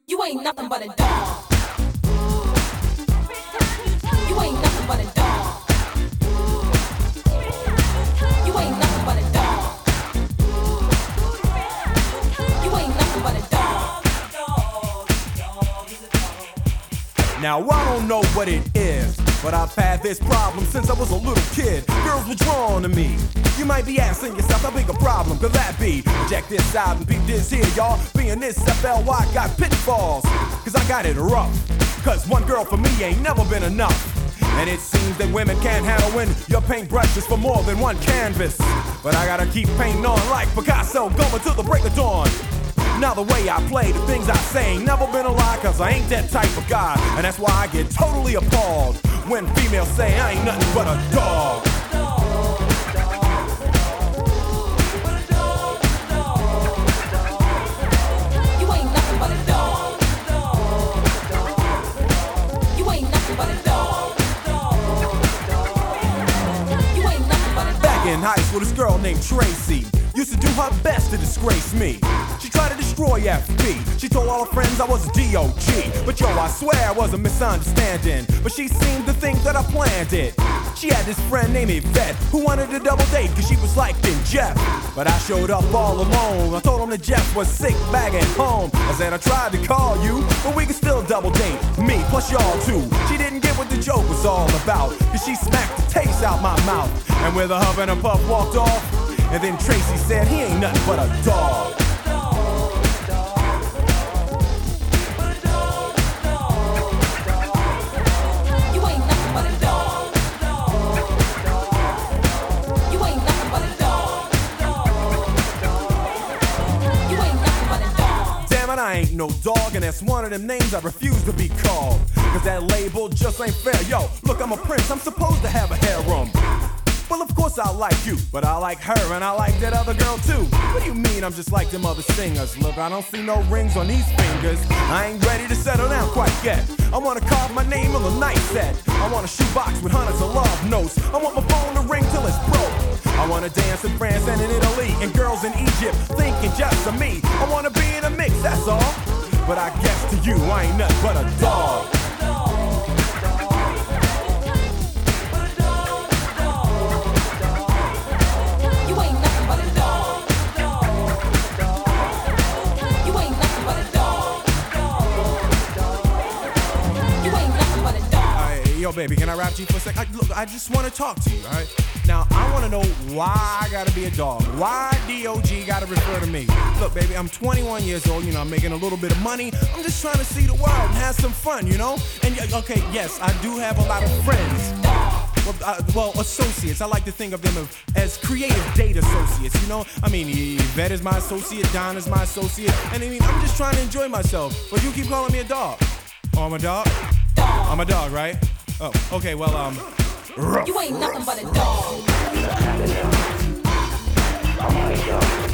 You ain't nothing but a dog. You ain't nothing but a dog. You ain't nothing but a dog. You ain't nothing but a dog. Now I don't know what it is, but I've had this problem since I was a little kid. Girls were drawn to me. You might be asking yourself, how big a problem could that be? Check this out and peep this here, y'all. Being this FLY got pitfalls, cause I got it rough. Cause one girl for me ain't never been enough. And it seems that women can't handle when your paintbrush is for more than one canvas. But I gotta keep painting on like Picasso, going till the break of dawn. Now the way I play, the things I say ain't never been a lie, cause I ain't that type of guy. And that's why I get totally appalled when females say I ain't nothing but a dog. You ain't nothing but a dog. You ain't nothing but a dog. You ain't nothing but a dog. Back in high school, this girl named Tracy used to do her best to disgrace me. She tried to destroy FB. She told all her friends I was a D.O.G. But yo, I swear it was a misunderstanding. But she seemed to think that I planned it. She had this friend named Yvette who wanted to double date cause she was like in Jeff. But I showed up all alone. I told him that Jeff was sick back at home. I said I tried to call you, but we could still double date. Me plus y'all too. She didn't get what the joke was all about, cause she smacked the taste out my mouth. And with a huff and a puff walked off. And then Tracy said he ain't nothing but a dog. You ain't nothing but a dog. You ain't nothing but a dog. You ain't nothing but a dog. Damn it, I ain't no dog, and that's one of them names I refuse to be called. Cause that label just ain't fair. Yo, look, I'm a prince, I'm supposed to have a harem. Well, of course I like you, but I like her and I like that other girl too. What do you mean I'm just like them other singers? Look, I don't see no rings on these fingers. I ain't ready to settle down quite yet. I wanna carve my name on the night set. I want a shoebox with hundreds of love notes. I want my phone to ring till it's broke. I wanna dance in France and in Italy, and girls in Egypt thinking just of me. I wanna be in a mix, that's all. But I guess to you I ain't nothing but a dog. Yo, baby, can I rap to you for a sec? Look, I just want to talk to you, all right? Now, I want to know why I got to be a dog. Why D.O.G. got to refer to me? Look, baby, I'm 21 years old, you know, I'm making a little bit of money. I'm just trying to see the world and have some fun, you know? And, okay, yes, I do have a lot of friends. Well, associates. I like to think of them as creative date associates, you know? I mean, Yvette is my associate, Don is my associate, and I mean, I'm just trying to enjoy myself. But you keep calling me a dog. Oh, I'm a dog? I'm a dog, right? Oh, okay, well, rough. You ain't nothing but a dog.